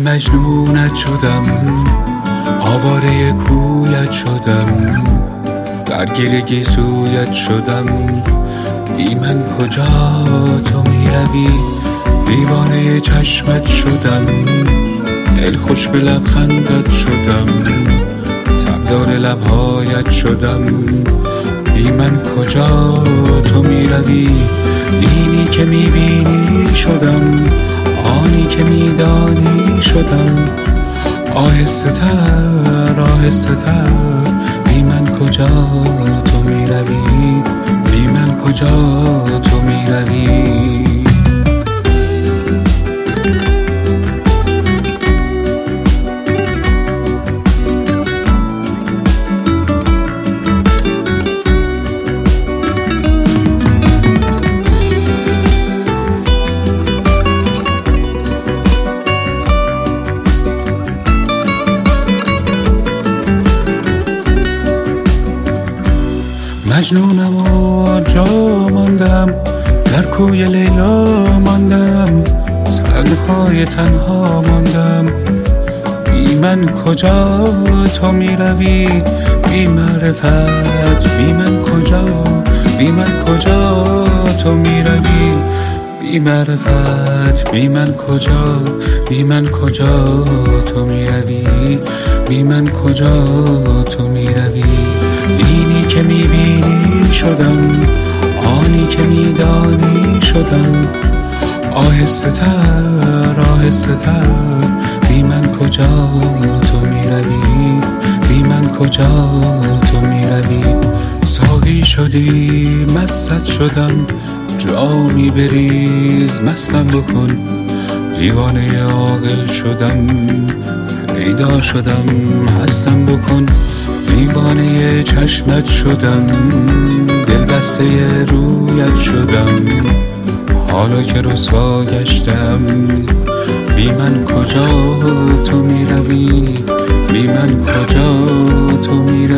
مجنونت شدم، آواره کویت شدم، درگیر گیسویت شدم. بی من کجا تو می روی، دیوانه چشمت شدم، دلخوش به لبخندت شدم، تبدار لبهایت شدم. بی من کجا تو می روی، اینی که می بینی شدم، آنی که می دانی شدم. آهسته تر آهسته تر، بی من کجا تو می روی، بی من کجا تو می روی. مجنونم و جا ماندم، در کوی لیلا ماندم، تنهای تنها ماندم. بی من کجا تو می روی، بی معرفت بی من کجا، بی من کجا تو می روی. بی معرفت بی من کجا، بی من کجا تو می روی، بی من کجا تو می روی. اینی که می بینی شدم، آنی که می دانی شدم. آهسته تر آهسته تر، بی من کجا تو می روی، بی من کجا تو می روی. ساقی شدی مست شدم، جامی بریز مستم بکن. دیوانه عاقل شدم، پیدا شدم هستم بکن. دیوانه چشمت شدم، دلبسته رویت شدم، حالا که رسوا گشتم. بی من کجا تو می روی، بی من کجا تو می روی.